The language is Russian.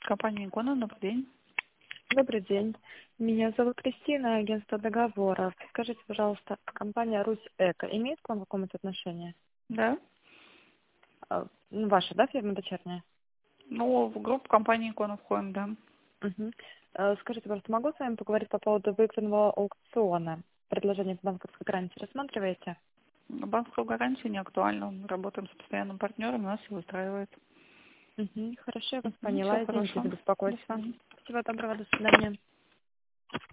Компания «Икона», добрый день. Добрый день. Меня зовут Кристина, агентство договоров. Скажите, пожалуйста, компания «Русь Эко» имеет к вам какое-то отношение? Да? Ваша, да, фирма дочерняя? Ну, в группу компании «Икона» входим, да. Угу. Скажите, пожалуйста, могу с вами поговорить по поводу выигранного аукциона? Предложение по банковской гарантии рассматриваете? Банковскую гарантию не актуальна. Мы работаем с постоянным партнером, нас все устраивает. Угу. Хорошо, я вас поняла. Все Извините хорошо. за До беспокойство. свидания. Всего доброго, до свидания.